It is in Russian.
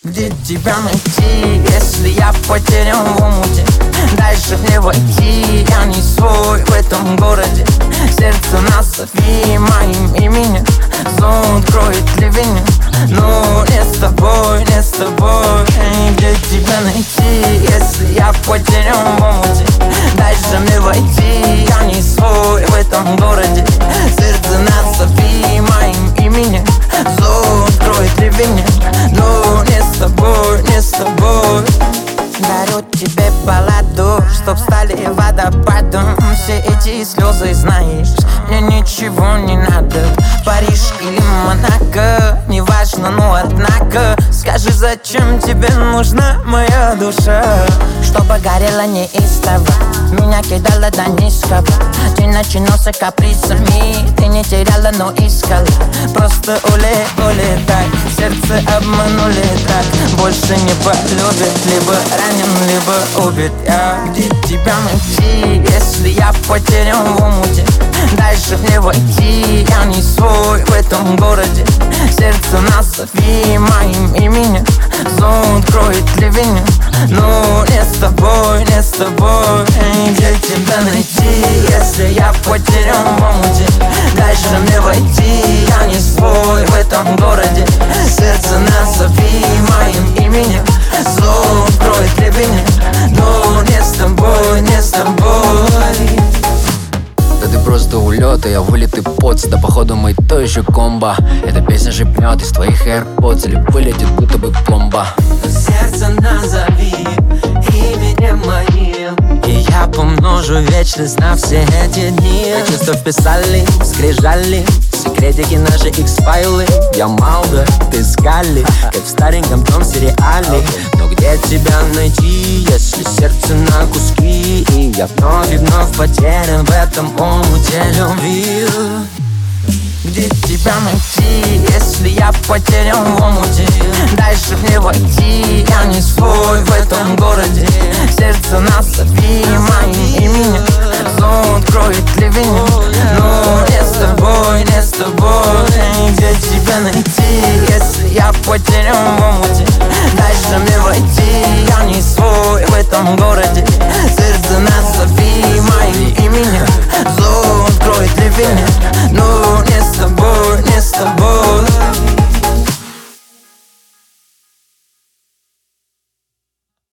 Где тебя найти, если я потерян в омуте? Дальше мне войти, я не свой в этом городе. Сердце назови моим именем, зонт кроет ливень. Но не с тобой, не с тобой. Где тебя найти, если я потерян в омуте? Дальше мне войти, я не свой в этом городе. Сердце назови моим именем, зонт кроет ливень. Но не с тобой, не с тобой. Дарю тебе балладу, чтоб стали водопадом все эти слезы, знаешь, мне ничего не надо. Париж или Монако, неважно, но однако скажи, зачем тебе нужна моя душа? Чтобы горела неистово, меня кидала до низкого. Ты начинался капризами, ты не теряла, но искала. Просто улетай, сердце обманули так. Больше не полюбит, либо ранен, либо убит. Где тебя найти, если я потерян в омуте? Дальше мне войти, я не свой в этом городе. Сердце назови моим именем, зонт кроет ливень. Но не с тобой, не с тобой. Где тебя найти, если я потерян в омуте? Дальше мне войти, я не свой в этом городе. Сердце назови моим именем, зонт кроет ливень. Но не с тобой, не с тобой. Да ты просто улет, а я вылитый поц. Да походу мы то еще комбо. Эта песня шипнет из твоих AirPods или вылетит будто бы пломба. Сердце назови именем моим, и я помножу вечность на все эти дни. Мы чисто вписали, скрижали секретики, наши X-файлы. Я Малда, ты Скалли, как в стареньком том сериале. Но где тебя найти, если сердце на куски? И я вновь и вновь потерян в этом омуте любви. Где тебя найти, если я потерян в омуте? Дальше мне войти, я не свой в этом городе. Сердце назови моим именем, зонт кроет ливень.